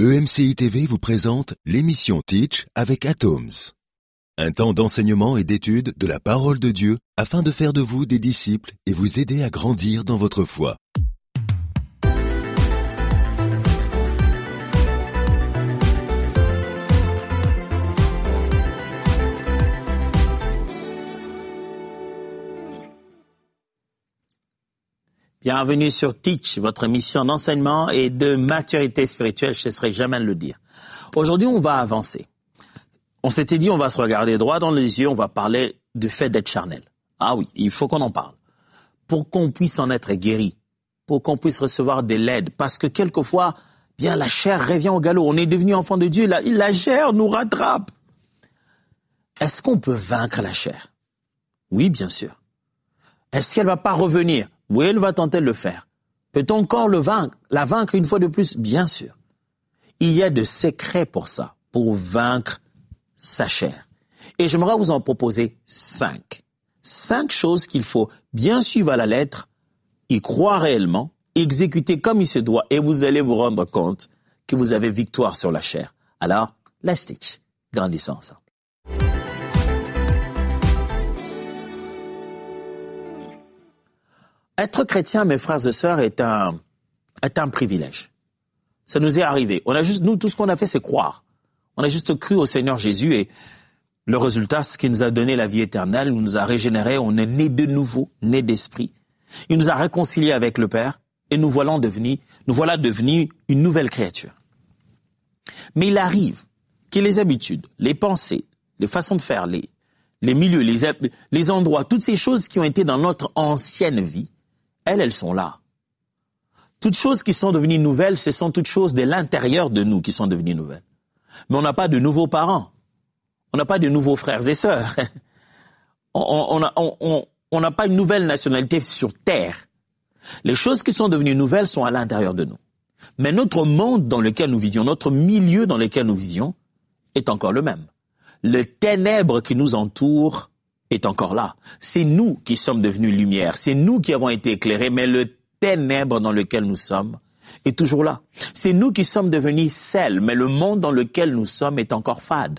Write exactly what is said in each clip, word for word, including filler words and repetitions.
E M C I T V vous présente l'émission Teach avec Atoms. Un temps d'enseignement et d'étude de la parole de Dieu afin de faire de vous des disciples et vous aider à grandir dans votre foi. Bienvenue sur Teach, votre émission d'enseignement et de maturité spirituelle, je ne cesserai jamais de le dire. Aujourd'hui, on va avancer. On s'était dit, on va se regarder droit dans les yeux, on va parler du fait d'être charnel. Ah oui, il faut qu'on en parle. Pour qu'on puisse en être guéri, pour qu'on puisse recevoir de l'aide, parce que quelquefois, bien la chair revient au galop. On est devenu enfant de Dieu, la, la chair nous rattrape. Est-ce qu'on peut vaincre la chair? Oui, bien sûr. Est-ce qu'elle ne va pas revenir? Oui, elle va tenter de le faire. Peut-on encore le vaincre, la vaincre une fois de plus? Bien sûr. Il y a de secrets pour ça, pour vaincre sa chair. Et j'aimerais vous en proposer cinq. Cinq choses qu'il faut bien suivre à la lettre, y croire réellement, exécuter comme il se doit, et vous allez vous rendre compte que vous avez victoire sur la chair. Alors, let's teach. Grandissons ensemble. Être chrétien, mes frères et sœurs, est un, est un privilège. Ça nous est arrivé. On a juste, nous, tout ce qu'on a fait, c'est croire. On a juste cru au Seigneur Jésus et le résultat, c'est qu'il nous a donné la vie éternelle, il nous a régénérés, on est né de nouveau, né d'esprit. Il nous a réconciliés avec le Père et nous voilà devenus, nous voilà devenus une nouvelle créature. Mais il arrive que les habitudes, les pensées, les façons de faire, les, les milieux, les, les endroits, toutes ces choses qui ont été dans notre ancienne vie, elles, elles sont là. Toutes choses qui sont devenues nouvelles, ce sont toutes choses de l'intérieur de nous qui sont devenues nouvelles. Mais on n'a pas de nouveaux parents. On n'a pas de nouveaux frères et sœurs. On n'a on, on, on n'a pas une nouvelle nationalité sur Terre. Les choses qui sont devenues nouvelles sont à l'intérieur de nous. Mais notre monde dans lequel nous vivions, notre milieu dans lequel nous vivions, est encore le même. Le ténèbre qui nous entoure est encore là. C'est nous qui sommes devenus lumière. C'est nous qui avons été éclairés, mais le ténèbre dans lequel nous sommes est toujours là. C'est nous qui sommes devenus sel, mais le monde dans lequel nous sommes est encore fade.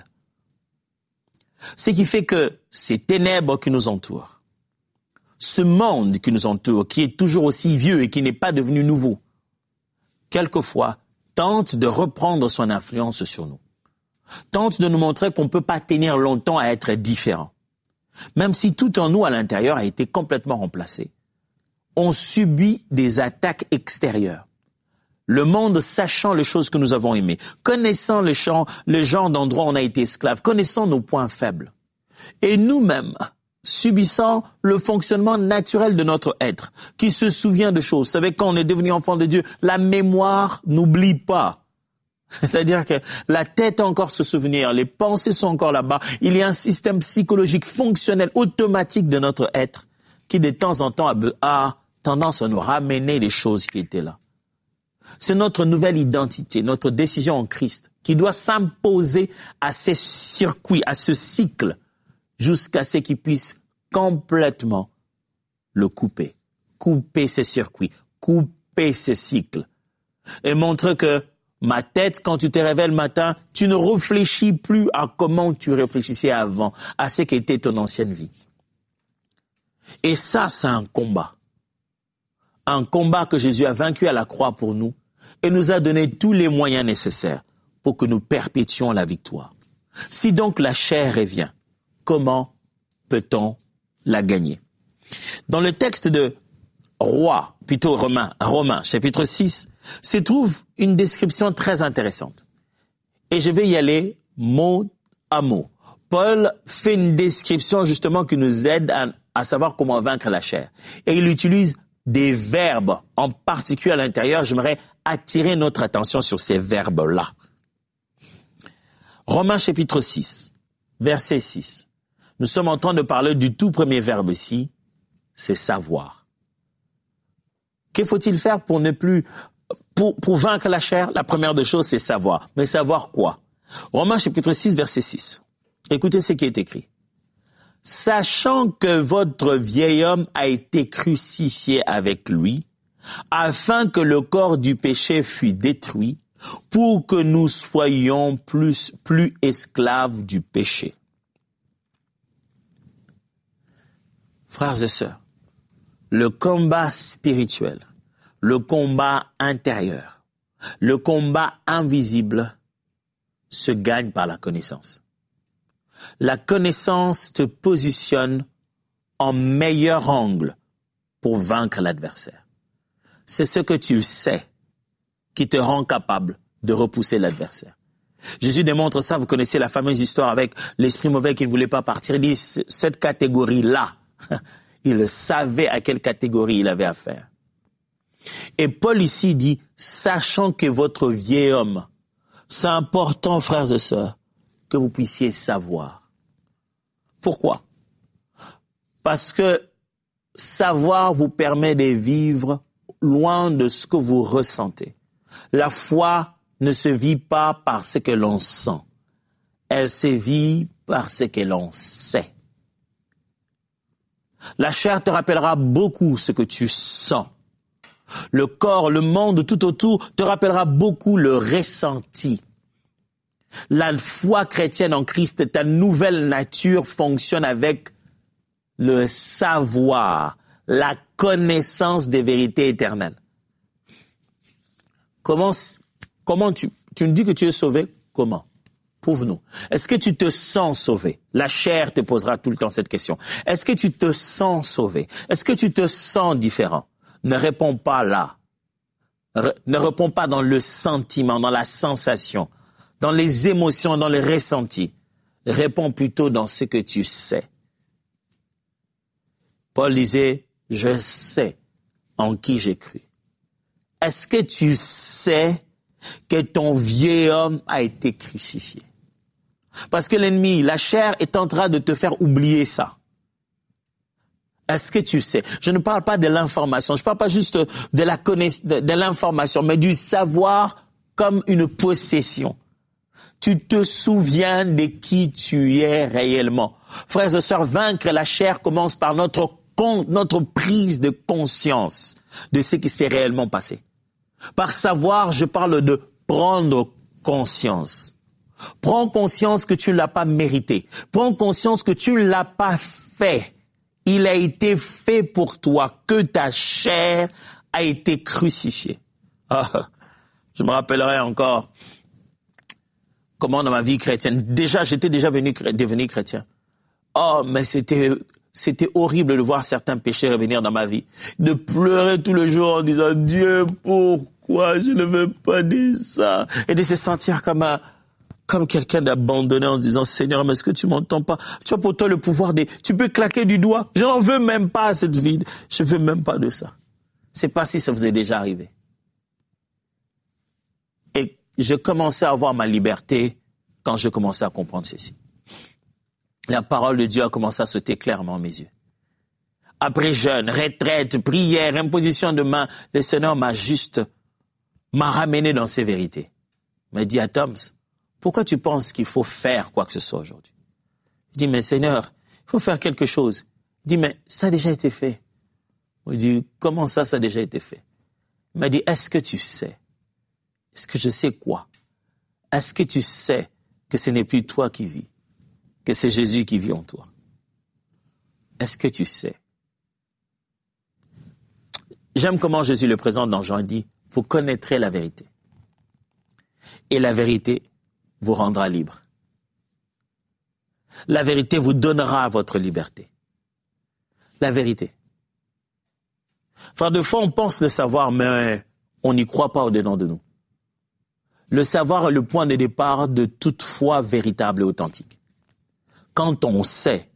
Ce qui fait que ces ténèbres qui nous entourent, ce monde qui nous entoure, qui est toujours aussi vieux et qui n'est pas devenu nouveau, quelquefois tente de reprendre son influence sur nous, tente de nous montrer qu'on ne peut pas tenir longtemps à être différent. Même si tout en nous à l'intérieur a été complètement remplacé, on subit des attaques extérieures. Le monde sachant les choses que nous avons aimées, connaissant le genre, le genre d'endroit où on a été esclave, connaissant nos points faibles, et nous-mêmes subissant le fonctionnement naturel de notre être, qui se souvient de choses. Vous savez, quand on est devenu enfant de Dieu, la mémoire n'oublie pas. C'est-à-dire que la tête a encore ce souvenir, les pensées sont encore là-bas. Il y a un système psychologique fonctionnel, automatique de notre être, qui de temps en temps a tendance à nous ramener les choses qui étaient là. C'est notre nouvelle identité, notre décision en Christ, qui doit s'imposer à ces circuits, à ce cycle, jusqu'à ce qu'il puisse complètement le couper. Couper ces circuits, couper ce cycle. Et montrer que ma tête, quand tu te réveilles le matin, tu ne réfléchis plus à comment tu réfléchissais avant, à ce qu'était ton ancienne vie. Et ça, c'est un combat. Un combat que Jésus a vaincu à la croix pour nous et nous a donné tous les moyens nécessaires pour que nous perpétuions la victoire. Si donc la chair revient, comment peut-on la gagner? Dans le texte de Roi, plutôt Romains, Romains, chapitre six, se trouve une description très intéressante. Et je vais y aller mot à mot. Paul fait une description justement qui nous aide à, à savoir comment vaincre la chair. Et il utilise des verbes, en particulier à l'intérieur. J'aimerais attirer notre attention sur ces verbes-là. Romains chapitre six, verset six. Nous sommes en train de parler du tout premier verbe ici, c'est savoir. Que faut-il faire pour ne plus, pour, pour vaincre la chair? La première des choses, c'est savoir. Mais savoir quoi? Romains chapitre six, verset six. Écoutez ce qui est écrit. Sachant que votre vieil homme a été crucifié avec lui, afin que le corps du péché fût détruit, pour que nous soyons plus, plus esclaves du péché. Frères et sœurs, le combat spirituel, le combat intérieur, le combat invisible se gagne par la connaissance. La connaissance te positionne en meilleur angle pour vaincre l'adversaire. C'est ce que tu sais qui te rend capable de repousser l'adversaire. Jésus démontre ça, vous connaissez la fameuse histoire avec l'esprit mauvais qui ne voulait pas partir. Il dit, cette catégorie-là, il savait à quelle catégorie il avait affaire. Et Paul ici dit, sachant que votre vieil homme, c'est important, frères et sœurs, que vous puissiez savoir. Pourquoi? Parce que savoir vous permet de vivre loin de ce que vous ressentez. La foi ne se vit pas par ce que l'on sent. Elle se vit par ce que l'on sait. La chair te rappellera beaucoup ce que tu sens. Le corps, le monde tout autour te rappellera beaucoup le ressenti. La foi chrétienne en Christ, ta nouvelle nature fonctionne avec le savoir, la connaissance des vérités éternelles. Comment, comment tu, tu me dis que tu es sauvé? Comment? Prouve-nous. Est-ce que tu te sens sauvé? La chair te posera tout le temps cette question. Est-ce que tu te sens sauvé? Est-ce que tu te sens différent? Ne réponds pas là. Re, ne réponds pas dans le sentiment, dans la sensation, dans les émotions, dans les ressentis. Réponds plutôt dans ce que tu sais. Paul disait, je sais en qui j'ai cru. Est-ce que tu sais que ton vieil homme a été crucifié? Parce que l'ennemi, la chair, est en train de te faire oublier ça. Est-ce que tu sais? Je ne parle pas de l'information, je ne parle pas juste de la connaissance, de, de l'information, mais du savoir comme une possession. Tu te souviens de qui tu es réellement. Frères et sœurs, vaincre la chair commence par notre compte, notre prise de conscience de ce qui s'est réellement passé. Par savoir, je parle de prendre conscience. Prends conscience que tu ne l'as pas mérité. Prends conscience que tu ne l'as pas fait. Il a été fait pour toi, que ta chair a été crucifiée. Ah, je me rappellerai encore comment dans ma vie chrétienne, déjà, j'étais déjà venu, devenu chrétien. Oh, mais c'était, c'était horrible de voir certains péchés revenir dans ma vie. De pleurer tout le jour en disant, Dieu, pourquoi je ne veux pas dire ça? Et de se sentir comme un, comme quelqu'un d'abandonné en se disant, Seigneur, mais est-ce que tu m'entends pas? Tu as pour toi le pouvoir des, tu peux claquer du doigt. Je n'en veux même pas à cette vie. Je veux même pas de ça. C'est pas si ça vous est déjà arrivé. Et je commençais à avoir ma liberté quand je commençais à comprendre ceci. La parole de Dieu a commencé à sauter clairement à mes yeux. Après jeûne, retraite, prière, imposition de main, le Seigneur m'a juste, m'a ramené dans ces vérités. Il m'a dit à Toms, pourquoi tu penses qu'il faut faire quoi que ce soit aujourd'hui? Je dis, mais Seigneur, il faut faire quelque chose. Il dit, mais ça a déjà été fait. Je dis, comment ça, ça a déjà été fait? Il m'a dit, est-ce que tu sais? Est-ce que je sais quoi? Est-ce que tu sais que ce n'est plus toi qui vis, que c'est Jésus qui vit en toi? Est-ce que tu sais? J'aime comment Jésus le présente dans Jean, il dit, vous connaîtrez la vérité. Et la vérité vous rendra libre. La vérité vous donnera votre liberté. La vérité. Enfin, de fois, on pense le savoir, mais on n'y croit pas au-dedans de nous. Le savoir est le point de départ de toute foi véritable et authentique. Quand on sait,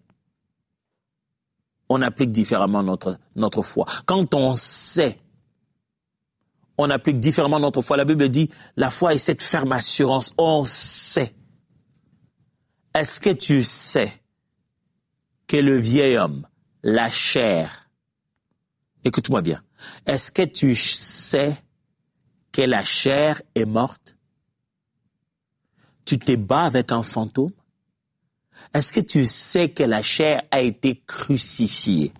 on applique différemment notre, notre foi. Quand on sait, on applique différemment notre foi. La Bible dit, la foi est cette ferme assurance. On sait. Est-ce que tu sais que le vieil homme, la chair, écoute-moi bien, est-ce que tu sais que la chair est morte? Tu te bats avec un fantôme? Est-ce que tu sais que la chair a été crucifiée?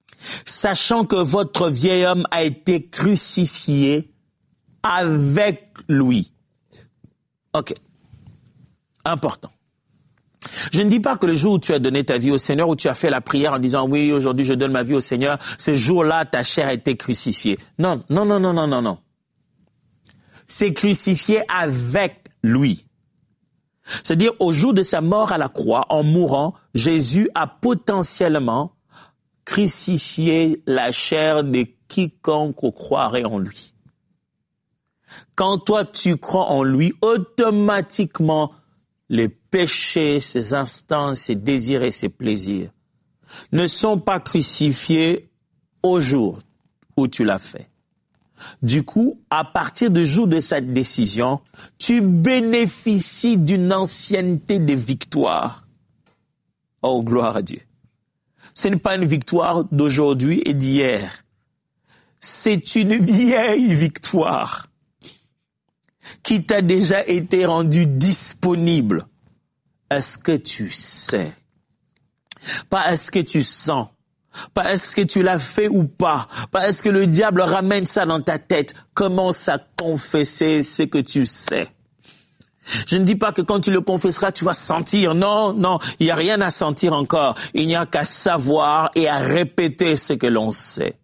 Sachant que votre vieil homme a été crucifié avec lui. Ok. Important. Je ne dis pas que le jour où tu as donné ta vie au Seigneur, où tu as fait la prière en disant « Oui, aujourd'hui je donne ma vie au Seigneur », ce jour-là, ta chair a été crucifiée. Non, non, non, non, non, non, non. C'est crucifié avec lui. C'est-à-dire, au jour de sa mort à la croix, en mourant, Jésus a potentiellement crucifié la chair de quiconque croirait en lui. Quand toi, tu crois en lui, automatiquement, les péchés, ses instants, ses désirs et ses plaisirs ne sont pas crucifiés au jour où tu l'as fait. Du coup, à partir du jour de cette décision, tu bénéficies d'une ancienneté de victoire. Oh, gloire à Dieu. Ce n'est pas une victoire d'aujourd'hui et d'hier. C'est une vieille victoire qui t'a déjà été rendue disponible. Est-ce que tu sais? Pas est-ce que tu sens? Pas est-ce que tu l'as fait ou pas? Pas est-ce que le diable ramène ça dans ta tête? Commence à confesser ce que tu sais. Je ne dis pas que quand tu le confesseras, tu vas sentir. Non, non, il n'y a rien à sentir encore. Il n'y a qu'à savoir et à répéter ce que l'on sait.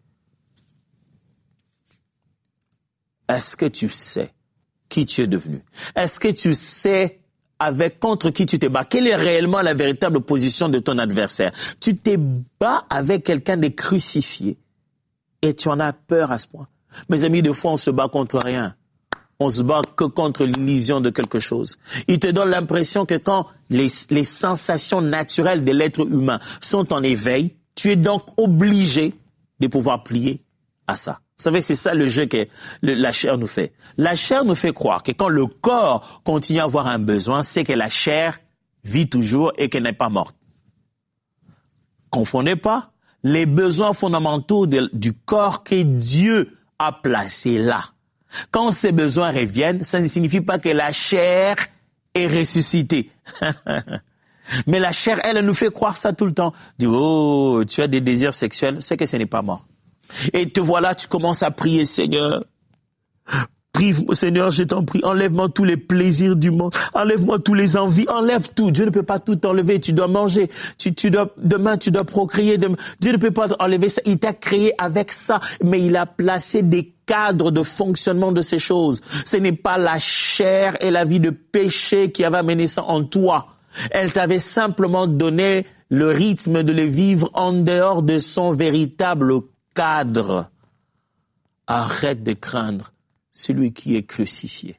Est-ce que tu sais qui tu es devenu? Est-ce que tu sais avec contre qui tu te bats? Quelle est réellement la véritable position de ton adversaire? Tu te bats avec quelqu'un de crucifié et tu en as peur à ce point. Mes amis, des fois, on se bat contre rien. On se bat que contre l'illusion de quelque chose. Il te donne l'impression que quand les, les sensations naturelles de l'être humain sont en éveil, tu es donc obligé de pouvoir plier à ça. Vous savez, c'est ça le jeu que le, la chair nous fait. La chair nous fait croire que quand le corps continue à avoir un besoin, c'est que la chair vit toujours et qu'elle n'est pas morte. Confondez pas les besoins fondamentaux de, du corps que Dieu a placés là. Quand ces besoins reviennent, ça ne signifie pas que la chair est ressuscitée. Mais la chair, elle, elle nous fait croire ça tout le temps. Dit, oh, tu as des désirs sexuels, c'est que ce n'est pas mort. Et te voilà, tu commences à prier, Seigneur. Prie, Seigneur, je t'en prie, enlève-moi tous les plaisirs du monde, enlève-moi tous les envies, enlève tout. Dieu ne peut pas tout enlever, tu dois manger, tu, tu dois, demain tu dois procréer, demain. Dieu ne peut pas enlever ça, il t'a créé avec ça, mais il a placé des cadres de fonctionnement de ces choses. Ce n'est pas la chair et la vie de péché qui avait amené ça en toi. Elle t'avait simplement donné le rythme de le vivre en dehors de son véritable cadre. Arrête de craindre celui qui est crucifié.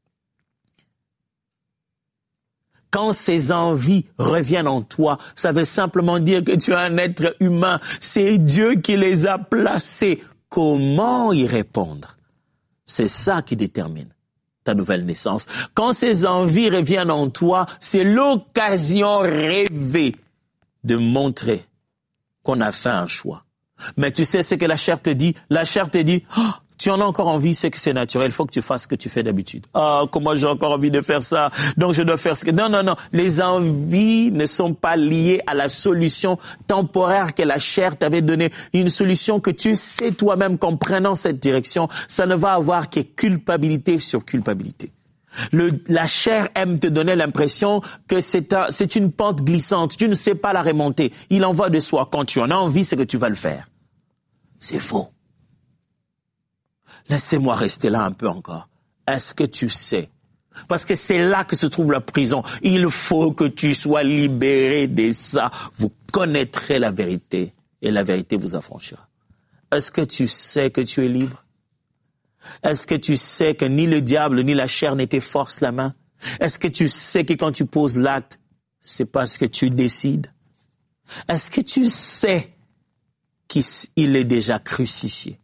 Quand ces envies reviennent en toi, ça veut simplement dire que tu es un être humain. C'est Dieu qui les a placés. Comment y répondre? C'est ça qui détermine ta nouvelle naissance. Quand ces envies reviennent en toi, c'est l'occasion rêvée de montrer qu'on a fait un choix. Mais tu sais ce que la chair te dit? La chair te dit, oh, tu en as encore envie, c'est que c'est naturel, il faut que tu fasses ce que tu fais d'habitude. Ah, oh, comment j'ai encore envie de faire ça? Donc je dois faire ce que... Non, non, non. Les envies ne sont pas liées à la solution temporaire que la chair t'avait donnée. Une solution que tu sais toi-même qu'en prenant cette direction, ça ne va avoir que culpabilité sur culpabilité. Le, la chair aime te donner l'impression que c'est, un, c'est une pente glissante. Tu ne sais pas la remonter. Il en va de soi. Quand tu en as envie, c'est que tu vas le faire. C'est faux. Laissez-moi rester là un peu encore. Est-ce que tu sais? Parce que c'est là que se trouve la prison. Il faut que tu sois libéré de ça. Vous connaîtrez la vérité et la vérité vous affranchira. Est-ce que tu sais que tu es libre? Est-ce que tu sais que ni le diable ni la chair ne te forcent la main? Est-ce que tu sais que quand tu poses l'acte, c'est parce que tu décides? Est-ce que tu sais qu'il est déjà crucifié?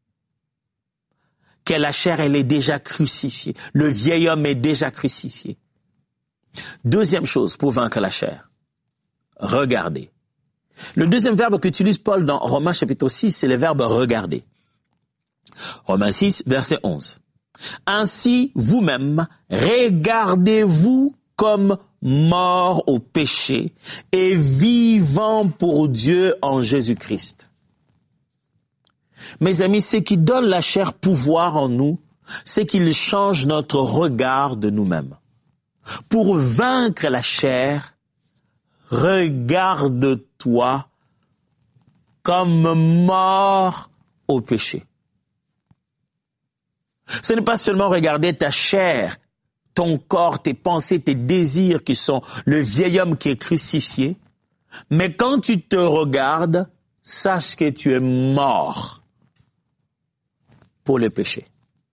Que la chair, elle est déjà crucifiée. Le vieil homme est déjà crucifié. Deuxième chose pour vaincre la chair. Regardez. Le deuxième verbe qu'utilise Paul dans Romains chapitre six, c'est le verbe regarder. Romains six, verset onze. Ainsi, vous-même, regardez-vous comme morts au péché et vivants pour Dieu en Jésus-Christ. Mes amis, ce qui donne la chair pouvoir en nous, c'est qu'il change notre regard de nous-mêmes. Pour vaincre la chair, regarde-toi comme mort au péché. Ce n'est pas seulement regarder ta chair, ton corps, tes pensées, tes désirs qui sont le vieil homme qui est crucifié, mais quand tu te regardes, sache que tu es mort pour le péché.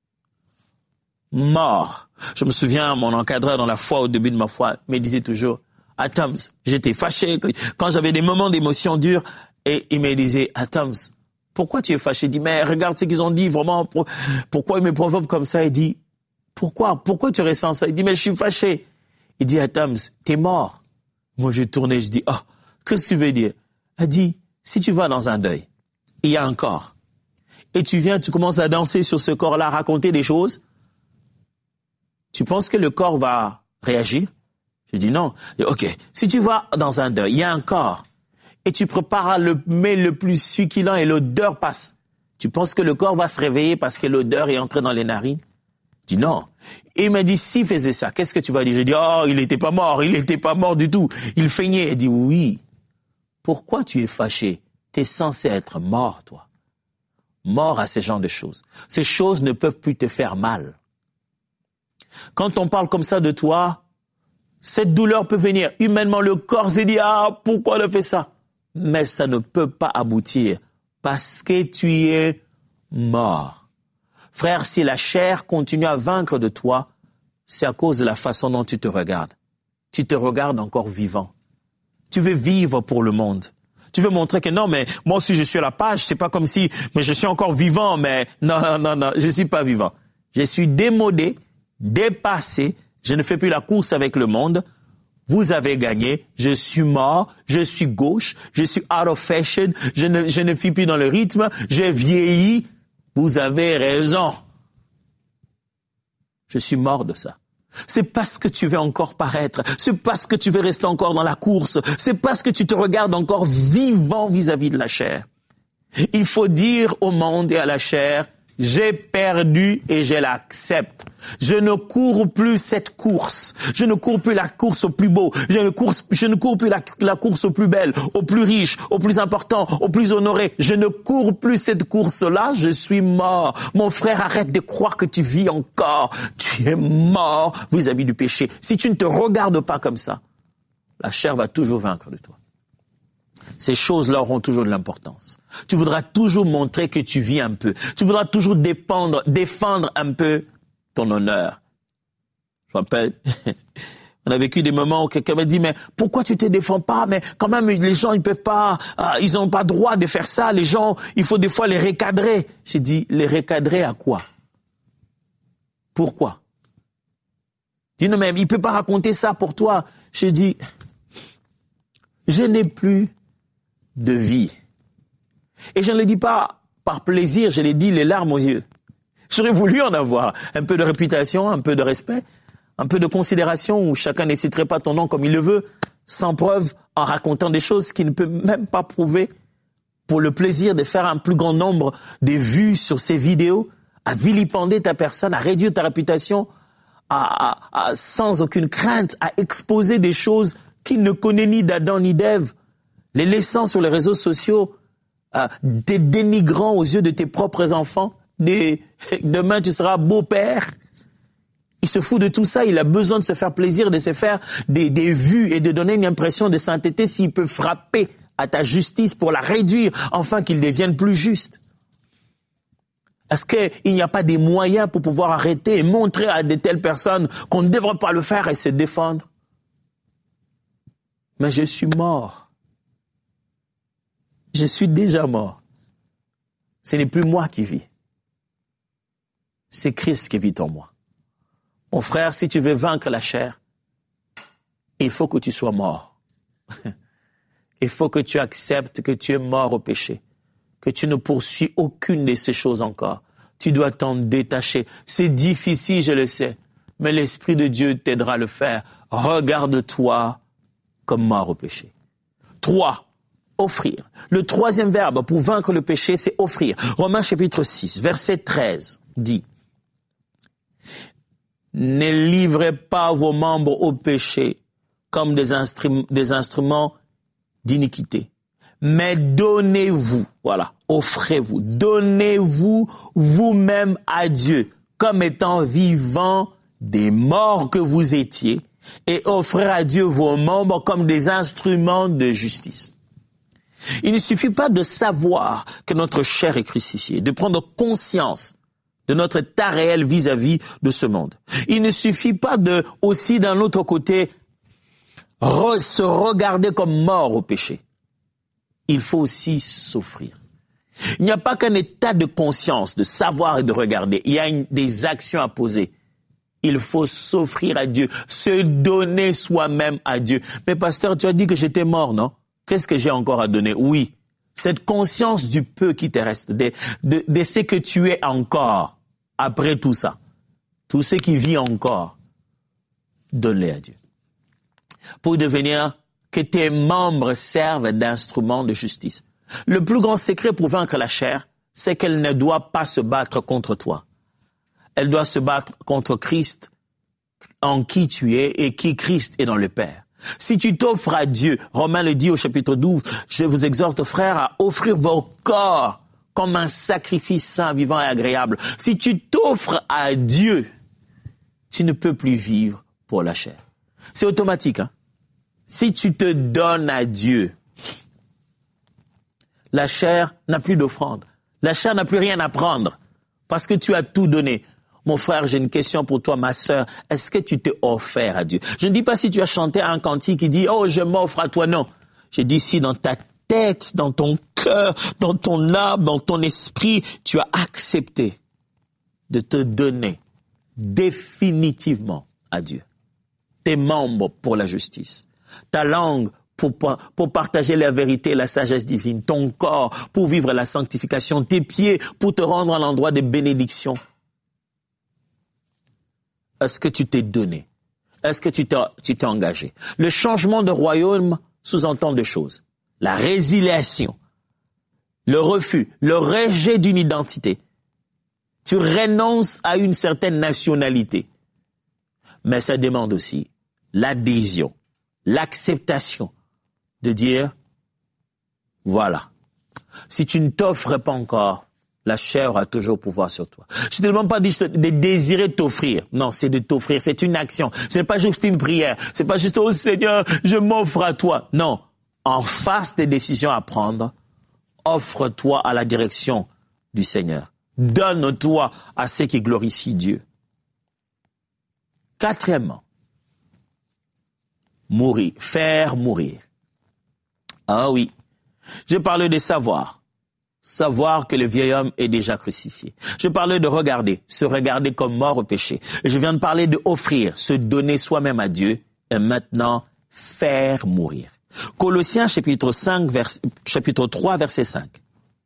Mort. Je me souviens, mon encadreur dans la foi, au début de ma foi, me disait toujours, « Ah, Toms, j'étais fâché quand j'avais des moments d'émotion dure. » Et il me disait, « Ah, Toms, pourquoi tu es fâché? » Il dit, « Mais regarde ce qu'ils ont dit, vraiment, pour, pourquoi ils me provoquent comme ça? » Il dit, « Pourquoi? Pourquoi tu ressens ça? » Il dit, « Mais je suis fâché. » Il dit, « Ah, Toms, t'es mort. » Moi, je tournais, je dis, « Oh, qu'est-ce que tu veux dire? » Il dit, « Si tu vas dans un deuil, il y a un corps, et tu viens, tu commences à danser sur ce corps-là, raconter des choses, tu penses que le corps va réagir? Je dis non. Je dis, ok, si tu vas dans un deuil, il y a un corps, et tu prépares le mets le plus succulent et l'odeur passe, tu penses que le corps va se réveiller parce que l'odeur est entrée dans les narines? Je dis non. Et il m'a dit, s'il faisait ça, qu'est-ce que tu vas dire? Je dis, oh, il n'était pas mort, il n'était pas mort du tout. Il feignait. Il dit, oui. Pourquoi tu es fâché? Tu es censé être mort, toi. Mort à ces genres de choses. Ces choses ne peuvent plus te faire mal. Quand on parle comme ça de toi, cette douleur peut venir. Humainement, le corps s'est dit, ah, pourquoi elle fait ça? Mais ça ne peut pas aboutir parce que tu es mort. Frère, si la chair continue à vaincre de toi, c'est à cause de la façon dont tu te regardes. Tu te regardes encore vivant. Tu veux vivre pour le monde. Tu veux montrer que non, mais moi aussi je suis à la page, c'est pas comme si, mais je suis encore vivant, mais non, non, non, non, je suis pas vivant. Je suis démodé, dépassé, je ne fais plus la course avec le monde. Vous avez gagné, je suis mort, je suis gauche, je suis out of fashion, je ne, je ne suis plus dans le rythme, j'ai vieilli. Vous avez raison. Je suis mort de ça. C'est parce que tu veux encore paraître, c'est parce que tu veux rester encore dans la course, c'est parce que tu te regardes encore vivant vis-à-vis de la chair. Il faut dire au monde et à la chair, j'ai perdu et je l'accepte. Je ne cours plus cette course. Je ne cours plus la course au plus beau. Je ne cours, je ne cours plus la, la course au plus belle, au plus riche, au plus important, au plus honoré. Je ne cours plus cette course-là. Je suis mort. Mon frère, arrête de croire que tu vis encore. Tu es mort vis-à-vis du péché. Si tu ne te regardes pas comme ça, la chair va toujours vaincre de toi. Ces choses-là auront toujours de l'importance. Tu voudras toujours montrer que tu vis un peu. Tu voudras toujours défendre, défendre un peu ton honneur. Je me rappelle, on a vécu des moments où quelqu'un m'a dit, mais pourquoi tu te défends pas? Mais quand même, les gens, ils peuvent pas, ah, ils n'ont pas droit de faire ça. Les gens, il faut des fois les recadrer. J'ai dit, les recadrer à quoi? Pourquoi? Il dit, non, mais il peut pas raconter ça pour toi. J'ai dit, je n'ai plus de vie. Et je ne le dis pas par plaisir, je l'ai dit les larmes aux yeux. J'aurais voulu en avoir un peu de réputation, un peu de respect, un peu de considération où chacun ne citerait pas ton nom comme il le veut, sans preuve, en racontant des choses qu'il ne peut même pas prouver, pour le plaisir de faire un plus grand nombre de vues sur ces vidéos, à vilipender ta personne, à réduire ta réputation, à, à, à, sans aucune crainte, à exposer des choses qu'il ne connaît ni d'Adam ni d'Ève, les laissant sur les réseaux sociaux, euh, des dénigrants aux yeux de tes propres enfants. Des, demain, tu seras beau-père. Il se fout de tout ça. Il a besoin de se faire plaisir, de se faire des, des vues et de donner une impression de sainteté s'il peut frapper à ta justice pour la réduire, afin qu'il devienne plus juste. Est-ce qu'il n'y a pas des moyens pour pouvoir arrêter et montrer à de telles personnes qu'on ne devrait pas le faire et se défendre? Mais je suis mort. Je suis déjà mort. Ce n'est plus moi qui vis. C'est Christ qui vit en moi. Mon frère, si tu veux vaincre la chair, il faut que tu sois mort. Il faut que tu acceptes que tu es mort au péché, que tu ne poursuis aucune de ces choses encore. Tu dois t'en détacher. C'est difficile, je le sais, mais l'Esprit de Dieu t'aidera à le faire. Regarde-toi comme mort au péché. Trois. Offrir. Le troisième verbe pour vaincre le péché, c'est offrir. Romains chapitre six, verset treize dit, Ne livrez pas vos membres au péché comme des, instru- des instruments d'iniquité. Mais donnez-vous, voilà, offrez-vous, donnez-vous vous-même à Dieu comme étant vivants des morts que vous étiez et offrez à Dieu vos membres comme des instruments de justice. Il ne suffit pas de savoir que notre chair est crucifiée, de prendre conscience de notre état réel vis-à-vis de ce monde. Il ne suffit pas de, aussi d'un autre côté, re, se regarder comme mort au péché. Il faut aussi s'offrir. Il n'y a pas qu'un état de conscience, de savoir et de regarder. Il y a une, des actions à poser. Il faut s'offrir à Dieu, se donner soi-même à Dieu. Mais pasteur, tu as dit que j'étais mort, non? Qu'est-ce que j'ai encore à donner? Oui, cette conscience du peu qui te reste, de, de, de ce que tu es encore après tout ça. Tout ce qui vit encore, donne-les à Dieu. Pour devenir que tes membres servent d'instruments de justice. Le plus grand secret pour vaincre la chair, c'est qu'elle ne doit pas se battre contre toi. Elle doit se battre contre Christ, en qui tu es et qui Christ est dans le Père. Si tu t'offres à Dieu, Romains le dit au chapitre douze, je vous exhorte, frères, à offrir vos corps comme un sacrifice saint, vivant et agréable. Si tu t'offres à Dieu, tu ne peux plus vivre pour la chair. C'est automatique, hein? Si tu te donnes à Dieu, la chair n'a plus d'offrande. La chair n'a plus rien à prendre parce que tu as tout donné. Mon frère, j'ai une question pour toi, ma sœur. Est-ce que tu t'es offert à Dieu? Je ne dis pas si tu as chanté un cantique qui dit « Oh, je m'offre à toi ». Non. Je dis si dans ta tête, dans ton cœur, dans ton âme, dans ton esprit, tu as accepté de te donner définitivement à Dieu. Tes membres pour la justice. Ta langue pour, pour partager la vérité et la sagesse divine. Ton corps pour vivre la sanctification. Tes pieds pour te rendre à l'endroit des bénédictions. Est-ce que tu t'es donné? Est-ce que tu t'es, tu t'es engagé? Le changement de royaume sous-entend deux choses. La résiliation, le refus, le rejet d'une identité. Tu renonces à une certaine nationalité. Mais ça demande aussi l'adhésion, l'acceptation de dire, voilà, si tu ne t'offres pas encore, la chair a toujours pouvoir sur toi. Je ne te demande pas de, de désirer t'offrir. Non, c'est de t'offrir. C'est une action. Ce n'est pas juste une prière. Ce n'est pas juste, oh Seigneur, je m'offre à toi. Non. En face des décisions à prendre, offre-toi à la direction du Seigneur. Donne-toi à ce qui glorifie Dieu. Quatrièmement, mourir. Faire mourir. Ah oui. Je parlais de savoir. Savoir que le vieil homme est déjà crucifié. Je parlais de regarder, se regarder comme mort au péché. Et je viens de parler de offrir, se donner soi-même à Dieu, et maintenant faire mourir. Colossiens chapitre cinq, vers, chapitre trois, verset cinq.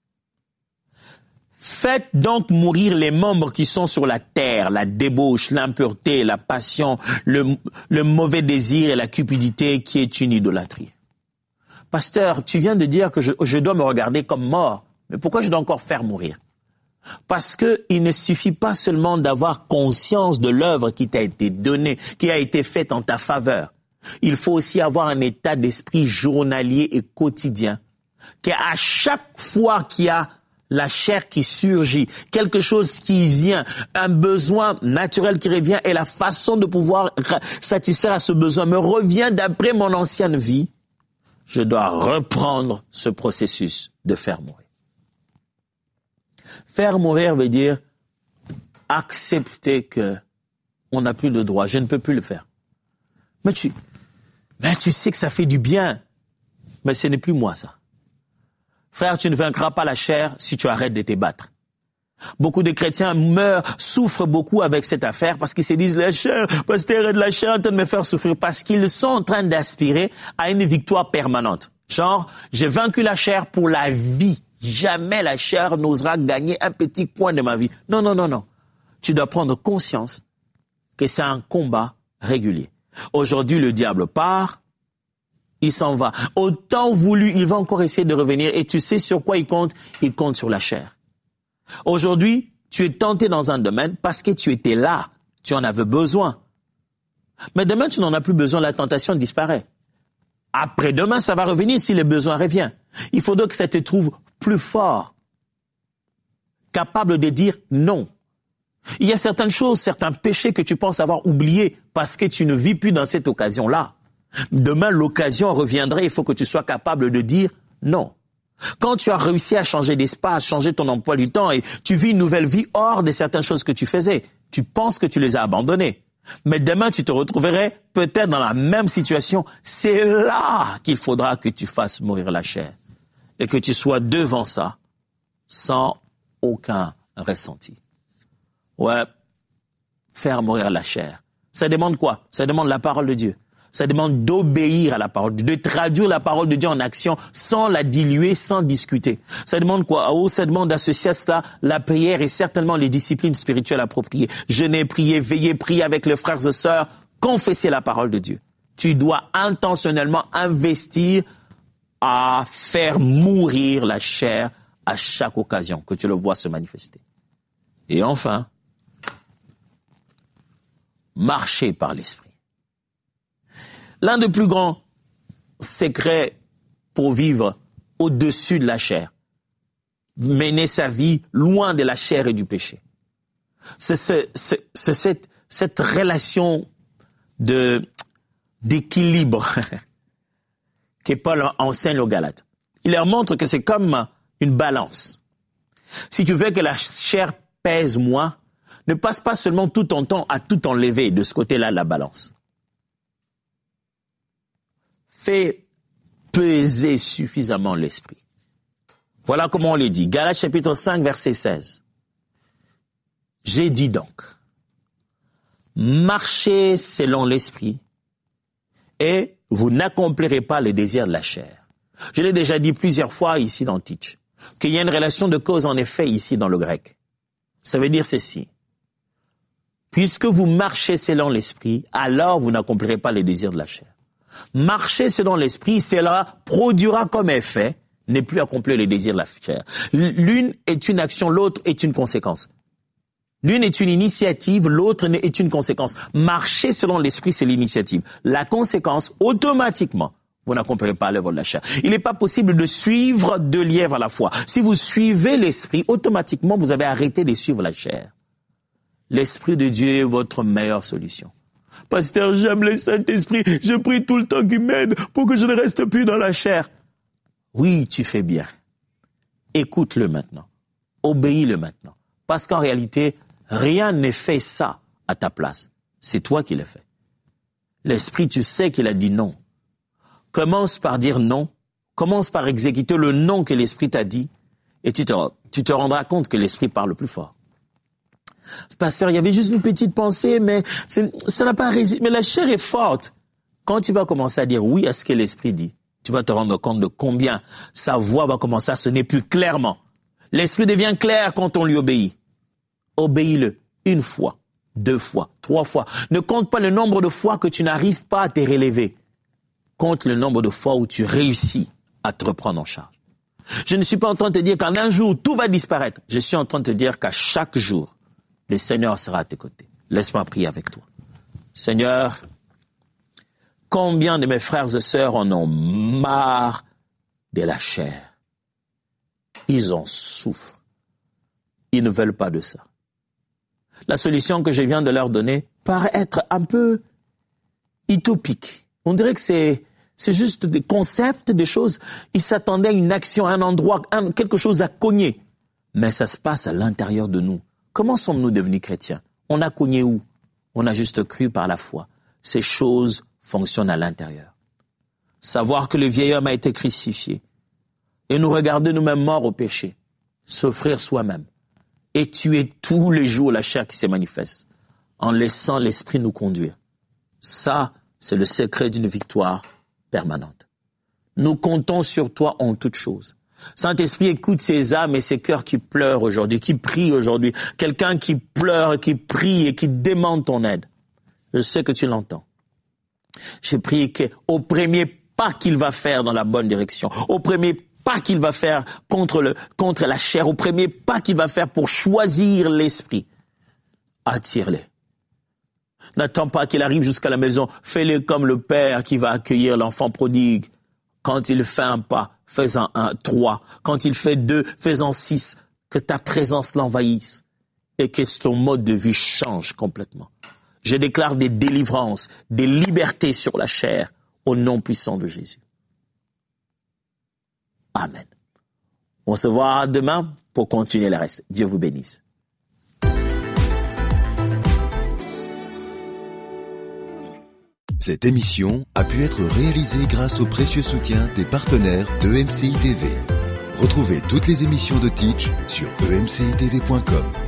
Faites donc mourir les membres qui sont sur la terre, la débauche, l'impureté, la passion, le, le mauvais désir et la cupidité qui est une idolâtrie. Pasteur, tu viens de dire que je, je dois me regarder comme mort. Mais pourquoi je dois encore faire mourir? Parce que il ne suffit pas seulement d'avoir conscience de l'œuvre qui t'a été donnée, qui a été faite en ta faveur. Il faut aussi avoir un état d'esprit journalier et quotidien. Qu'à chaque fois qu'il y a la chair qui surgit, quelque chose qui vient, un besoin naturel qui revient et la façon de pouvoir satisfaire à ce besoin me revient d'après mon ancienne vie, je dois reprendre ce processus de faire mourir. Faire mourir veut dire accepter que on n'a plus le droit, je ne peux plus le faire. Mais tu, mais tu sais que ça fait du bien, mais ce n'est plus moi ça. Frère, tu ne vaincras pas la chair si tu arrêtes de te battre. Beaucoup de chrétiens meurent, souffrent beaucoup avec cette affaire parce qu'ils se disent la chair, pasteur, de la chair en train de me faire souffrir parce qu'ils sont en train d'aspirer à une victoire permanente. Genre, j'ai vaincu la chair pour la vie. Jamais la chair n'osera gagner un petit coin de ma vie. Non, non, non, non. Tu dois prendre conscience que c'est un combat régulier. Aujourd'hui, le diable part, il s'en va. Au temps voulu, il va encore essayer de revenir. Et tu sais sur quoi il compte? Il compte sur la chair. Aujourd'hui, tu es tenté dans un domaine parce que tu étais là. Tu en avais besoin. Mais demain, tu n'en as plus besoin, la tentation disparaît. Après-demain, ça va revenir si le besoin revient. Il faut donc que ça te trouve plus fort, capable de dire non. Il y a certaines choses, certains péchés que tu penses avoir oubliés parce que tu ne vis plus dans cette occasion-là. Demain, l'occasion reviendrait, il faut que tu sois capable de dire non. Quand tu as réussi à changer d'espace, changer ton emploi du temps et tu vis une nouvelle vie hors de certaines choses que tu faisais, tu penses que tu les as abandonnées. Mais demain, tu te retrouverais peut-être dans la même situation. C'est là qu'il faudra que tu fasses mourir la chair et que tu sois devant ça sans aucun ressenti. Ouais, faire mourir la chair. Ça demande quoi? Ça demande la parole de Dieu. Ça demande d'obéir à la parole de Dieu, de traduire la parole de Dieu en action sans la diluer, sans discuter. Ça demande quoi? Oh, ça demande d'associer à cela la prière et certainement les disciplines spirituelles appropriées. Jeûner, prier, veiller, prier avec les frères et sœurs, confesser la parole de Dieu. Tu dois intentionnellement investir à faire mourir la chair à chaque occasion que tu le vois se manifester. Et enfin, marcher par l'esprit. L'un des plus grands secrets pour vivre au-dessus de la chair, mener sa vie loin de la chair et du péché. C'est, ce, c'est, c'est cette, cette relation de, d'équilibre que Paul enseigne aux Galates. Il leur montre que c'est comme une balance. Si tu veux que la chair pèse moins, ne passe pas seulement tout ton temps à tout enlever de ce côté-là de la balance. Fais peser suffisamment l'esprit. Voilà comment on le dit. Galates chapitre cinq, verset seize. J'ai dit donc, marchez selon l'esprit et vous n'accomplirez pas le désir de la chair. Je l'ai déjà dit plusieurs fois ici dans Teach, qu'il y a une relation de cause en effet ici dans le grec. Ça veut dire ceci. Puisque vous marchez selon l'esprit, alors vous n'accomplirez pas les désirs de la chair. Marcher selon l'esprit, cela produira comme effet, n'est plus accomplir les désirs de la chair. L'une est une action, l'autre est une conséquence. L'une est une initiative, l'autre est une conséquence. Marcher selon l'esprit, c'est l'initiative. La conséquence, automatiquement, vous n'accomplirez pas l'œuvre de la chair. Il n'est pas possible de suivre deux lièvres à la fois. Si vous suivez l'esprit, automatiquement, vous avez arrêté de suivre la chair. L'Esprit de Dieu est votre meilleure solution. Pasteur, j'aime le Saint-Esprit, je prie tout le temps qu'il m'aide pour que je ne reste plus dans la chair. Oui, tu fais bien. Écoute-le maintenant. Obéis-le maintenant. Parce qu'en réalité, rien n'est fait ça à ta place. C'est toi qui l'as fait. L'Esprit, tu sais qu'il a dit non. Commence par dire non. Commence par exécuter le non que l'Esprit t'a dit. Et tu te, tu te rendras compte que l'Esprit parle plus fort. Pasteur, il y avait juste une petite pensée, mais ça n'a pas résisté. Mais la chair est forte. Quand tu vas commencer à dire oui à ce que l'Esprit dit, tu vas te rendre compte de combien sa voix va commencer à sonner plus clairement. L'Esprit devient clair quand on lui obéit. Obéis-le une fois, deux fois, trois fois. Ne compte pas le nombre de fois que tu n'arrives pas à te relever. Compte le nombre de fois où tu réussis à te reprendre en charge. Je ne suis pas en train de te dire qu'en un jour, tout va disparaître. Je suis en train de te dire qu'à chaque jour, le Seigneur sera à tes côtés. Laisse-moi prier avec toi. Seigneur, combien de mes frères et sœurs en ont marre de la chair? Ils en souffrent. Ils ne veulent pas de ça. La solution que je viens de leur donner paraît être un peu utopique. On dirait que c'est, c'est juste des concepts, des choses. Ils s'attendaient à une action, à un endroit, à quelque chose à cogner. Mais ça se passe à l'intérieur de nous. Comment sommes-nous devenus chrétiens? On a cogné où? On a juste cru par la foi. Ces choses fonctionnent à l'intérieur. Savoir que le vieil homme a été crucifié et nous regarder nous-mêmes morts au péché, s'offrir soi-même et tuer tous les jours la chair qui se manifeste en laissant l'esprit nous conduire. Ça, c'est le secret d'une victoire permanente. Nous comptons sur toi en toutes choses. Saint-Esprit, écoute ces âmes et ces cœurs qui pleurent aujourd'hui, qui prient aujourd'hui. Quelqu'un qui pleure, qui prie et qui demande ton aide. Je sais que tu l'entends. J'ai prié qu'au premier pas qu'il va faire dans la bonne direction, au premier pas qu'il va faire contre, le, contre la chair, au premier pas qu'il va faire pour choisir l'esprit, attire-les. N'attends pas qu'il arrive jusqu'à la maison. Fais-le comme le père qui va accueillir l'enfant prodigue. Quand il fait un pas, fais-en un, trois. Quand il fait deux, fais-en six. Que ta présence l'envahisse et que ton mode de vie change complètement. Je déclare des délivrances, des libertés sur la chair au nom puissant de Jésus. Amen. On se voit demain pour continuer le reste. Dieu vous bénisse. Cette émission a pu être réalisée grâce au précieux soutien des partenaires de E M C I T V. Retrouvez toutes les émissions de Teach sur e m c i t v point com.